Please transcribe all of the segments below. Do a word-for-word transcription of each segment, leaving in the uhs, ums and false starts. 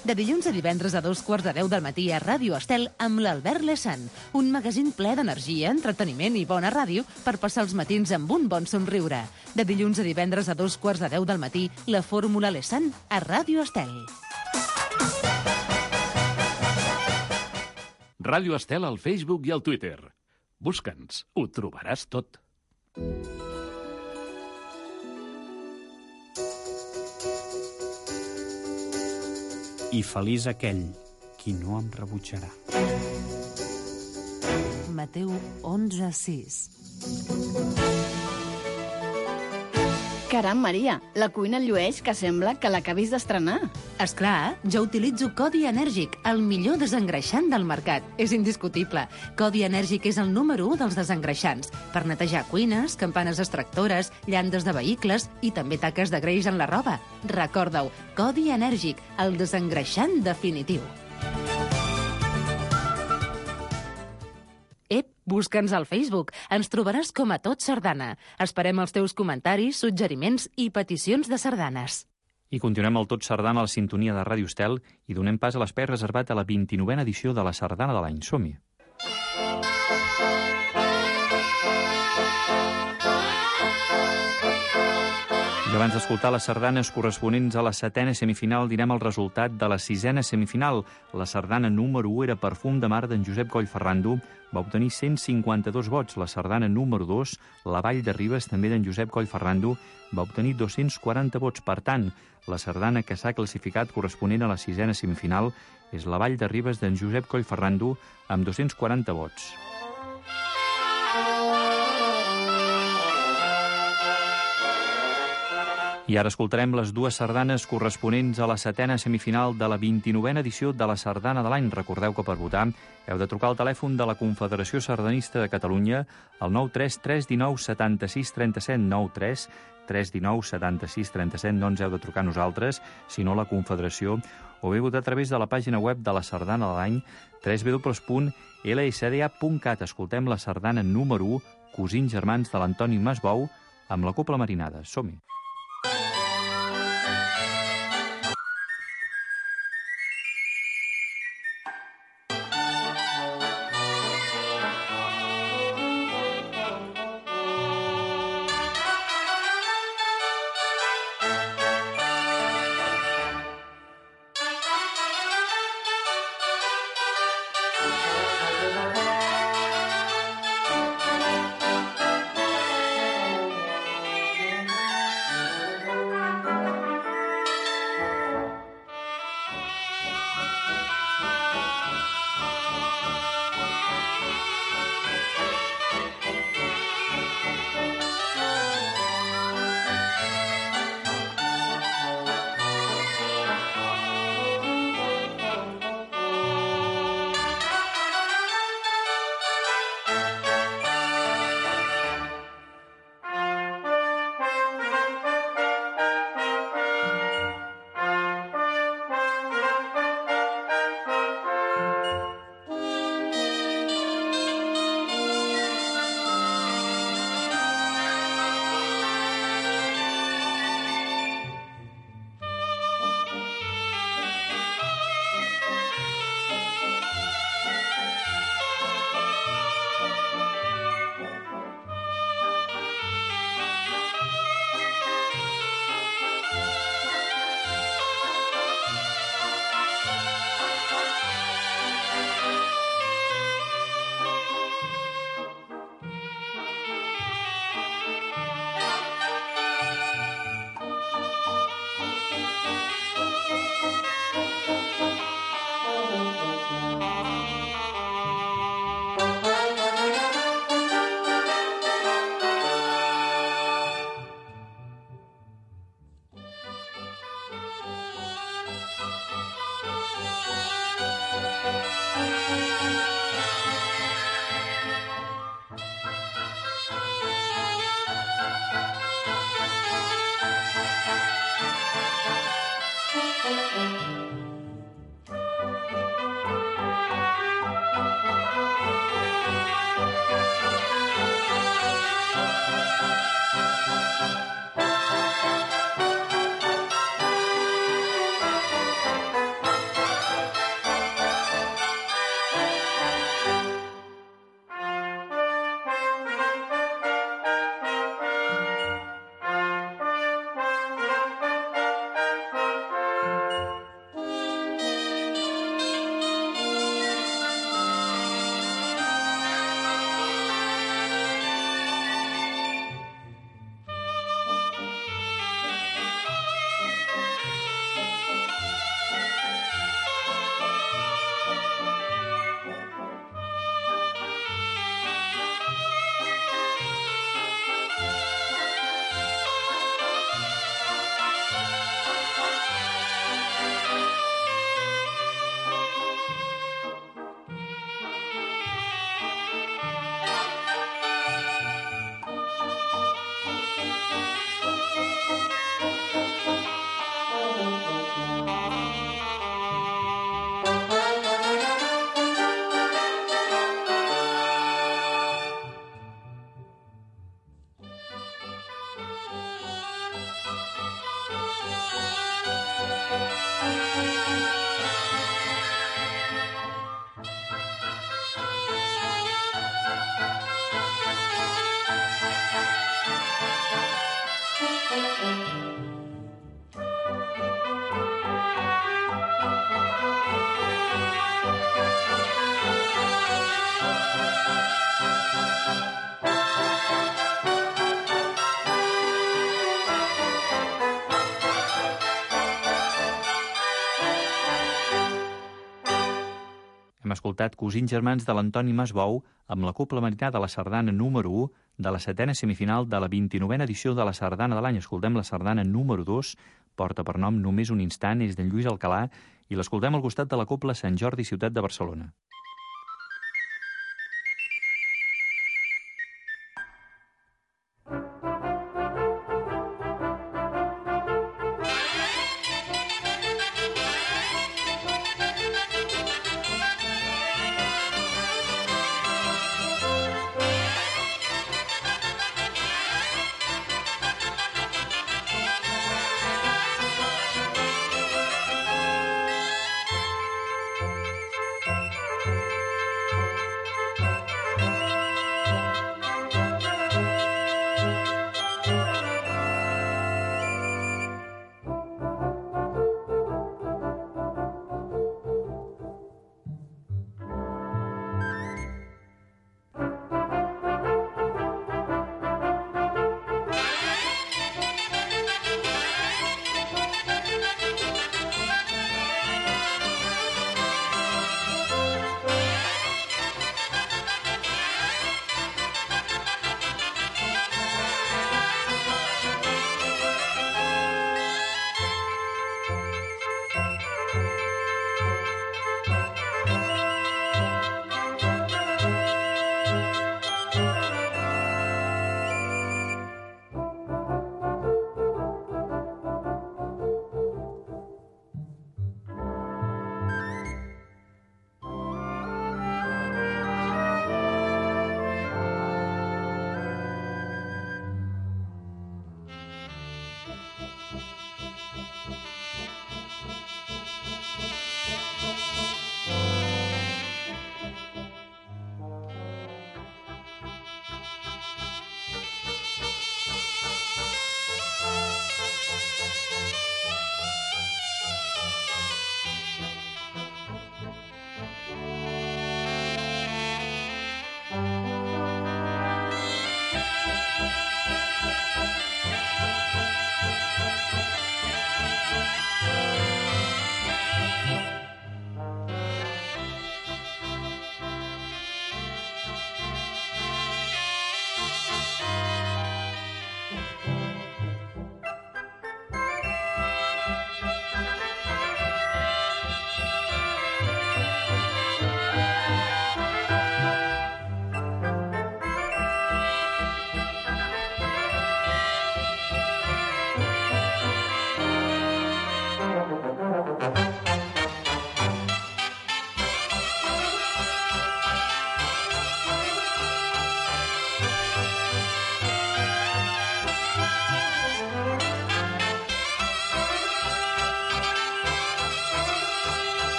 De dilluns a divendres a dos quarts de deu del matí a Ràdio Estel amb l'Albert Lessan. Un magazín ple d'energia, entreteniment i bona ràdio per passar els matins amb un bon somriure. De dilluns a divendres a dos quarts de deu del matí, la Fórmula Lessan a Ràdio Estel. Ràdio Estel al Facebook i al Twitter. Busca'ns, ho trobaràs tot. I feliç aquell qui no em rebutjarà. Mateu onze sis. Caram, Maria, la cuina llueix que sembla que l'acabis d'estrenar. Esclar, jo utilitzo Codi Enèrgic, el millor desengreixant del mercat. És indiscutible. Codi Enèrgic és el número u dels desengreixants. Per netejar cuines, campanes extractores, llandes de vehicles i també taques de greix en la roba. Recorda-ho, Codi Enèrgic, el desengreixant definitiu. Ep, busca'ns al Facebook. Ens trobaràs com a Tot Sardana. Esperem els teus comentaris, suggeriments i peticions de sardanes. I continuem el Tot Sardana a la sintonia de Ràdio Estel i donem pas a l'espai reservat a la vint-i-novena edició de la Sardana de l'any. Som-hi! I abans d'escoltar les sardanes corresponents a la setena semifinal, direm el resultat de la sisena semifinal. La sardana número u era Perfum de mar d'en Josep Coll Ferrando, va obtenir cent cinquanta-dos vots. La sardana número dos, La vall de Ribes, també d'en Josep Coll Ferrando, va obtenir dos-cents quaranta vots. Per tant, la sardana que s'ha classificat corresponent a la sisena semifinal és La vall de Ribes d'en Josep Coll Ferrando amb dos-cents quaranta vots. I ara escoltarem les dues sardanes corresponents a la setena semifinal de la vint-i-novena edició de la Sardana de l'any. Recordeu que per votar heu de trucar al telèfon de la Confederació Sardanista de Catalunya al nou tres tres un nou set sis tres set, nou tres tres un nou set sis tres set. No ens heu de trucar nosaltres, sinó la Confederació, o bé votar a través de la pàgina web de la Sardana de l'any, w w w punt l s d a punt cat. Escoltem la sardana número u, Cosins germans de l'Antoni Masbou, amb la Copla Marinada. Som-hi! Hem escoltat Cosins Germans de l'Antoni Masbou amb la Cobla Marinà de la Sardana número u de la setena semifinal de la vint-i-novena edició de la Sardana de l'any. Escoltem la Sardana número dos, porta per nom Només un instant, és d'en Lluís Alcalà, i l'escoltem al costat de la Cobla Sant Jordi, ciutat de Barcelona.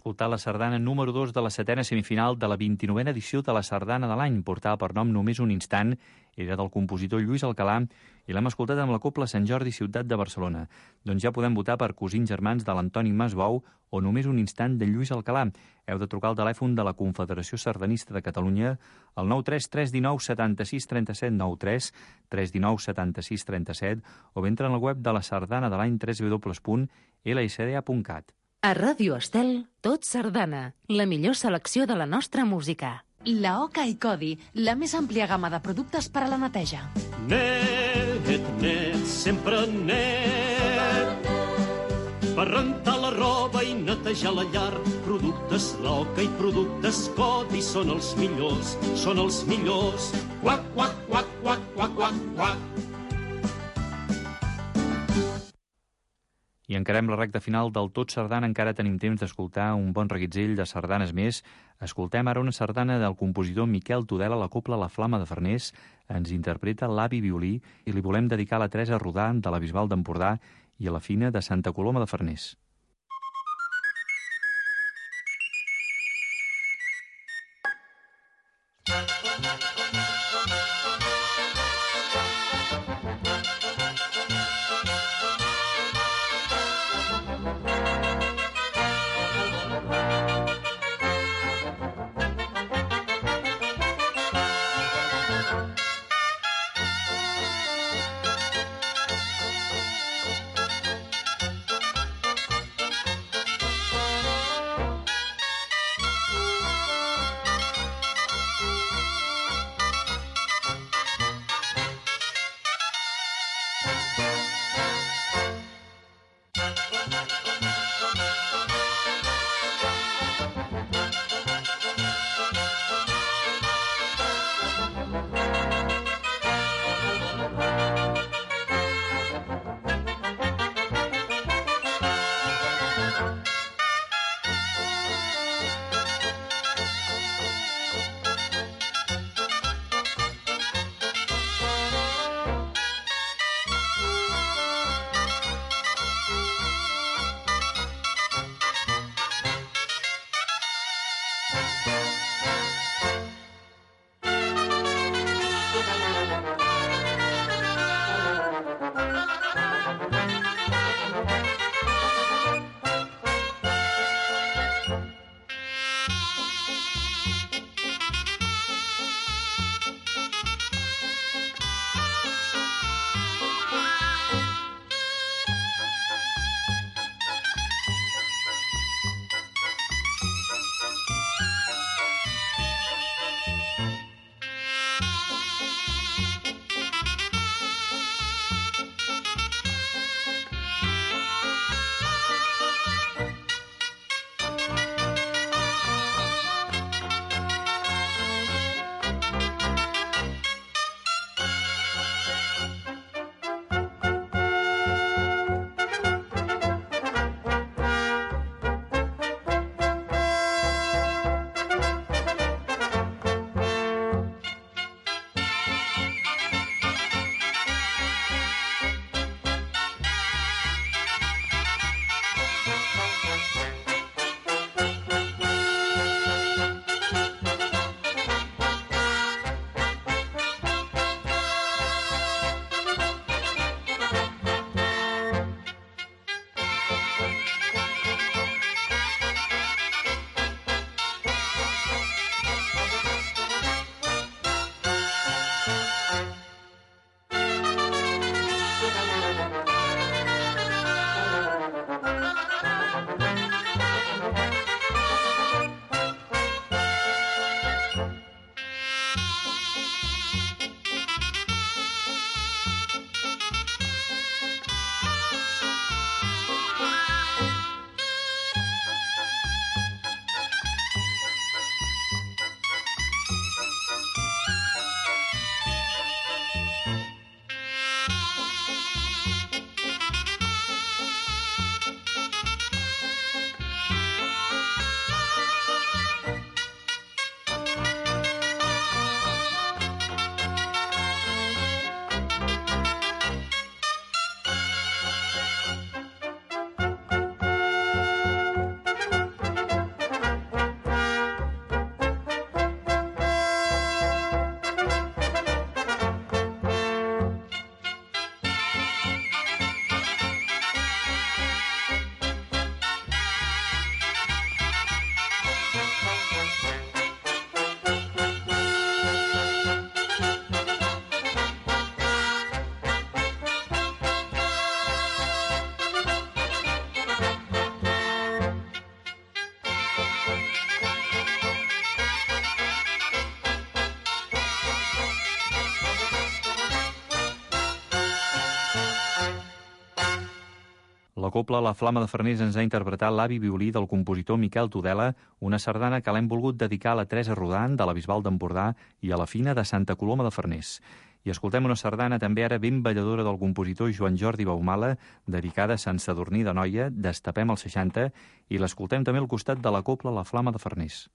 escoltat la sardana número dos de la setena semifinal de la vint-i-novena edició de la Sardana de l'any. Portava per nom Només un instant, era del compositor Lluís Alcalà i l'hem escoltat amb la Cobla Sant Jordi Ciutat de Barcelona. Doncs ja podem votar per Cosins Germans de l'Antoni Masbou o Només un instant de Lluís Alcalà. Heu de trucar al telèfon de la Confederació Sardanista de Catalunya al nou tres tres un nou set sis tres set nou tres tres un nou set sis tres set o bé entra en el web de la Sardana de l'any w w w punt l s d a punt cat. A Ràdio Estel, tot sardana, la millor selecció de la nostra música. La Oca i Codi, la més àmplia gamma de productes per a la neteja. Net, net, sempre net. Per rentar la roba i netejar la llar. Productes La Oca i productes Codi són els millors, són els millors. Quac, quac, quac, quac, quac, quac, quac. I encarem la recta final del Tot Sardana. Encara tenim temps d'escoltar un bon reguitzell de sardanes més. Escoltem ara una sardana del compositor Miquel Tudela, la cobla La Flama de Farners. Ens interpreta l'avi violí i li volem dedicar a la Teresa Rodà de la Bisbal d'Empordà i a la Fina de Santa Coloma de Farners. cobla La Flama de Farners ens ha interpretat l'avi violí del compositor Miquel Tudela, una sardana que l'hem volgut dedicar a la Teresa Rodan, de la Bisbal d'Empordà, i a la Fina, de Santa Coloma de Farners. I escoltem una sardana també ara ben balladora del compositor Joan Jordi Baumala, dedicada a Sant Sadurní d'Anoia, Destapem el seixanta, i l'escoltem també al costat de la cobla La Flama de Farners.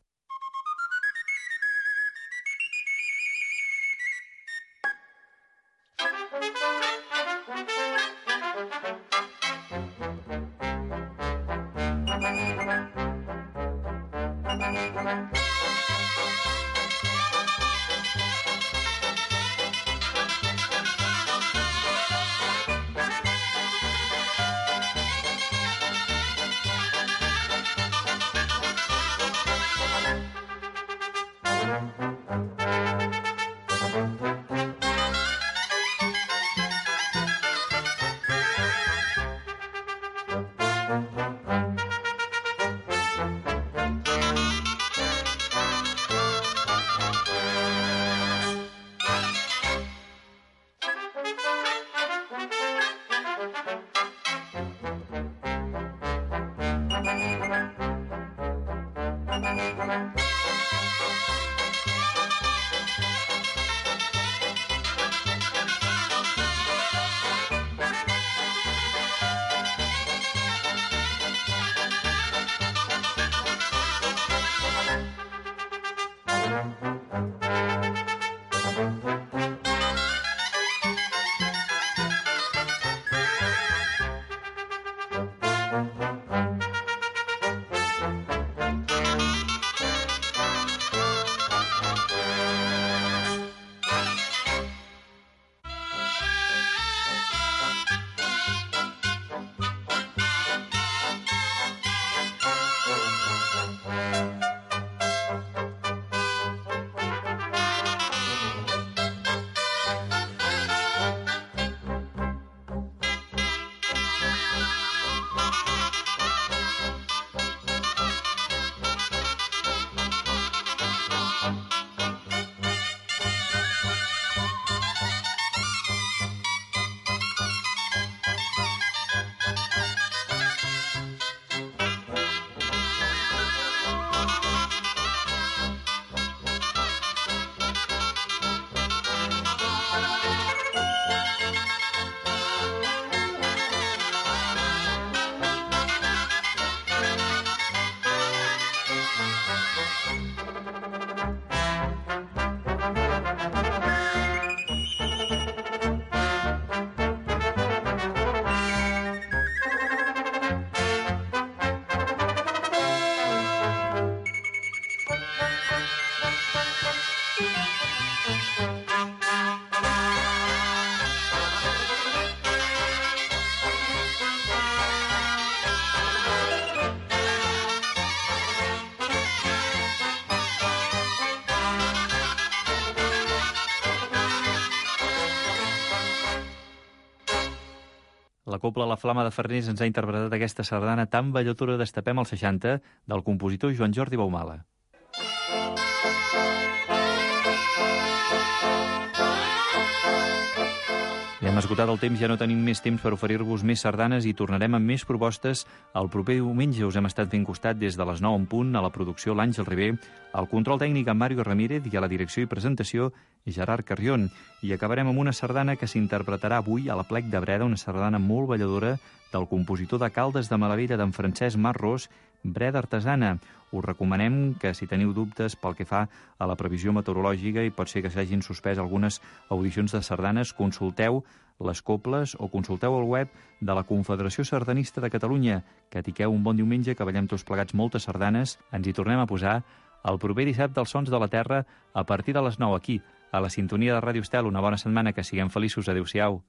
La cobla La Flama de Farners ens ha interpretat aquesta sardana tan balladora Destapem el seixanta del compositor Joan Jordi Baumala. Ja hem esgotat el temps, ja no tenim més temps per oferir-vos més sardanes i tornarem amb més propostes el proper diumenge. Us hem estat fent costat des de les nou en punt, a la producció l'Àngel Ribé, al control tècnic en Mario Ramírez i a la direcció i presentació Gerard Carrion. I acabarem amb una sardana que s'interpretarà avui a la Plec de Breda, una sardana molt balladora del compositor de Caldes de Malavella, d'en Francesc Marros, Breda Artesana. Us recomanem que, si teniu dubtes pel que fa a la previsió meteorològica i pot ser que s'hagin suspès algunes audicions de sardanes, consulteu les coples o consulteu el web de la Confederació Sardanista de Catalunya. Que tiqueu un bon diumenge, que ballem tots plegats moltes sardanes. Ens hi tornem a posar el proper dissabte als Sons de la Terra a partir de les nou aquí, a la sintonia de Ràdio Estel. Una bona setmana, que siguem feliços. Adéu-siau.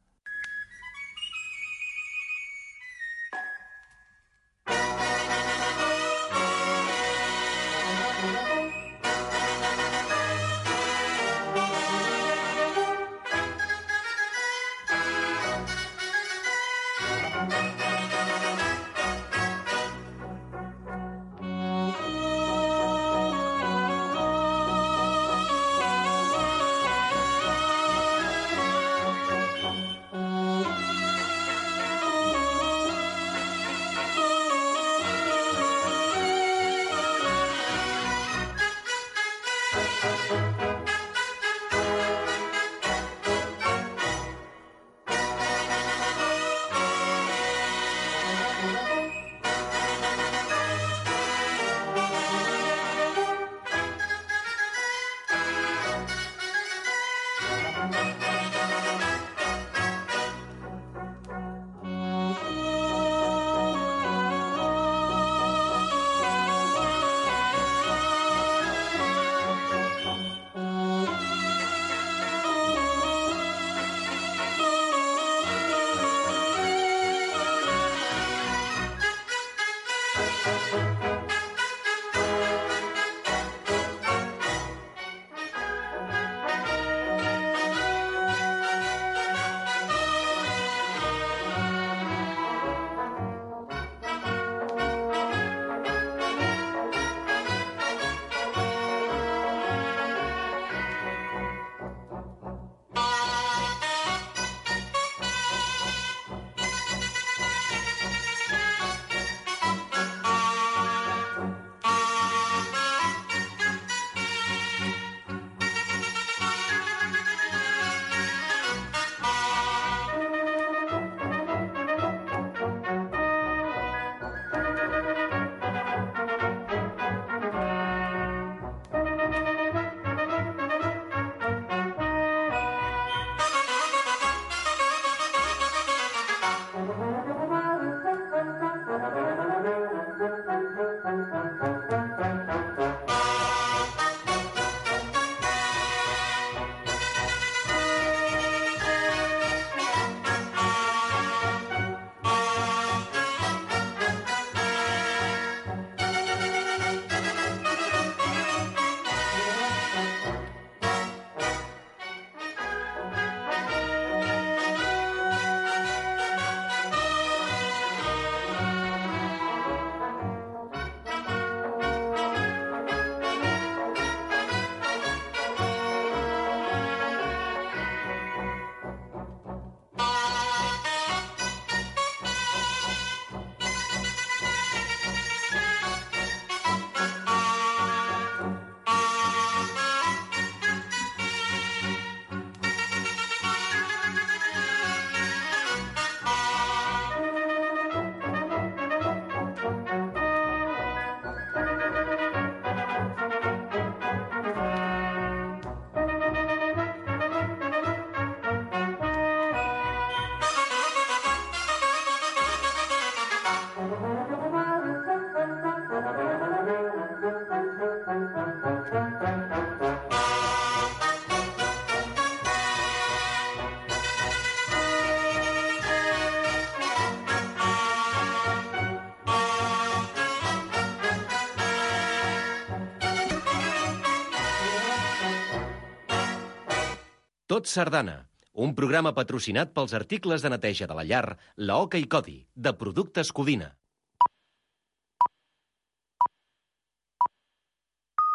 Tot Sardana, un programa patrocinat pels articles de neteja de la llar, la Oca i Codi, de Productes Codina.